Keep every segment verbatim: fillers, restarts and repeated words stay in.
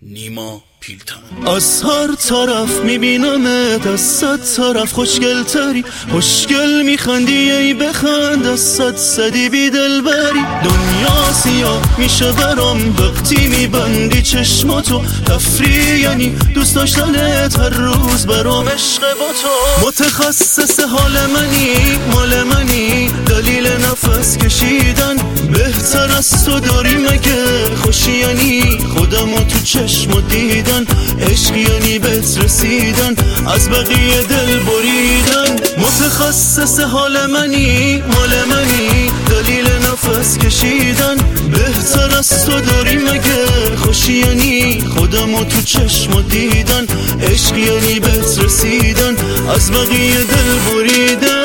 نیما پیلتن. از هر طرف میبینمت، از صد طرف خوشگل تری، خوشگل میخندی ای بخند، از صد صدی بی دل بری. دنیا سیاه میشه برام وقتی میبندی چشماتو، تفریح یعنی دوست داشتنت هر روز برام عشق با تو. متخصص حال منی مال منی، دلیل نفس کشیدن بهتر از تو داری مگه؟ خوشی یعنی خودمو تو چشمو دیدن، عشق یعنی بهت رسیدن، از بقیه دل بریدن. متخصص حال منی مال منی، دلیل نفس کشیدن بهتر از تو داری مگه؟ خوشی یعنی خودمو تو چشمو دیدن، عشق یعنی بهت رسیدن، از بقیه دل بریدن.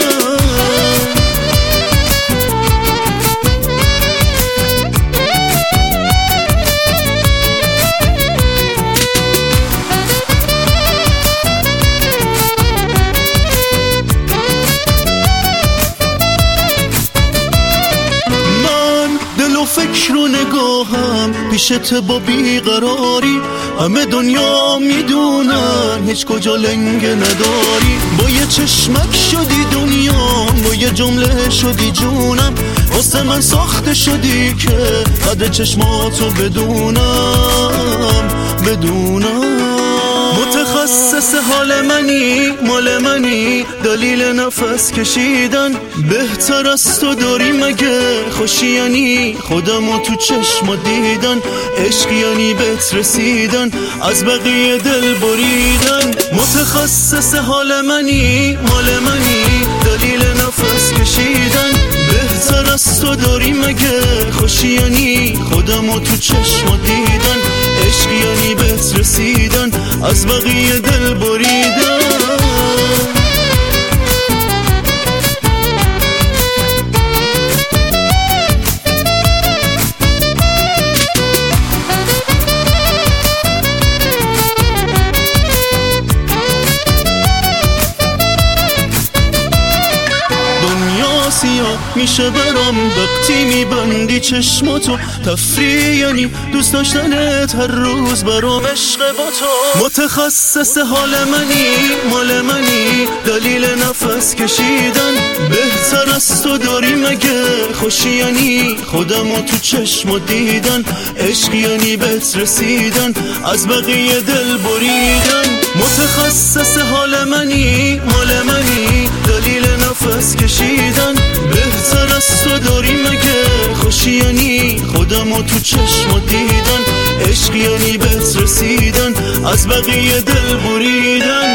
فکر و نگاهم پیشت با بیقراری، همه دنیا میدونن هیچ کجا لنگه نداری. با یه چشمک شدی دنیا، با یه جمله شدی جونم، واسه من ساخته شدی که قدر چشماتو بدونم بدونم. متخصص حال منی مال منی، دلیل نفس کشیدن بهتر از تو داری مگه؟ خوشی یعنی خودمو تو چشم دیدن، عشق یعنی بهت رسیدن، از بقیه دل بریدن. متخصص حال منی مال منی، دلیل نفس کشیدن بهتر از تو داری مگه؟ خوشی یعنی خودمو تو چشم دیدن، عشق یعنی بهت رسیدن، از بقیه دل بریدن. سیاه میشه برام وقتی میبندی چشماتو، تفریح یعنی دوست داشتنت هر روز برام عشق با تو. متخصص حال منی مال منی، دلیل نفس کشیدن بهتر از تو داری مگه؟ خوشی یعنی خودمو تو چشمو دیدن، عشق یعنی بهت رسیدن، از بقیه دل بریدن. متخصص حال منی مال منی، دلیل نفس کشیدن بهتر از تو داری مگه؟ خوشی یعنی خودمو تو چشم دیدن، عشق یعنی بهت رسیدن، از بقیه دل بریدن.